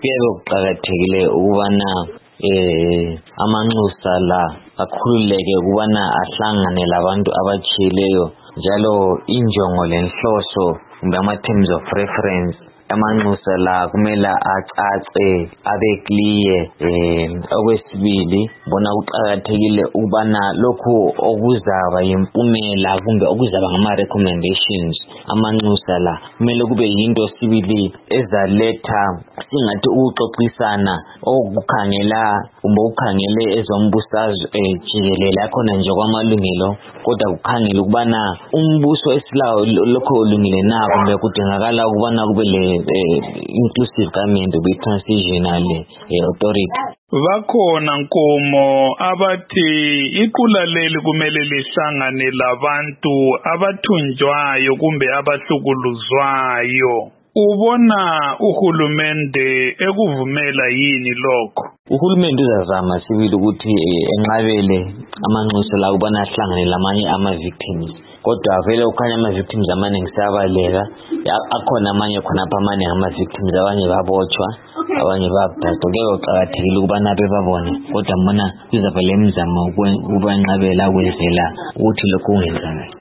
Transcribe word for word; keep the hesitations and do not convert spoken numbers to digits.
kuyebe kuqakathekile ukubana eh amanxusa la akhululeke ukubana ahlangane labantu abatshileyo njalo injongo lenhloso kumbe ama terms of reference amanxusa la kumele acace abe clear. eh okwesibili bona kuqakathekile ukubana lokho okuzaba yimpumela kumbe okuzaba ngama recommendations amanxusa la kumele kube yinto sibili ezaletha singathi ukuxoxisana okukhangela kumbe ukukhangele ezombusazwe jikelele akhona nje kwamalungelo kodwa kukhangela ukubana umbuso esilawo lokho olungile na kumbe kudingakala ukubana kube le inclusive government be transitional authority. Bakhona Nkomo abathi iqula leli kumele lihlangane labantu abathunjwayo kumbe abahlukuluzwayo. Ubona uhulumende ekuvumela yini lokho? Uhulumende uzazama sibili ukuthi enqabele amanxusa la ubana ahlangane lamanye ama victims. Kodwa vele ukhanya ama victims amaningi sabaleka, akhona amanye khona apha amaningi ama victims abanye babotshwa abanye babhaqwa. Ke kuqakathekile ukubana bebabone kodwa mbona kuzaba lemizamo ukwenqabela kwenzela ukuthi lokho kungenzakala.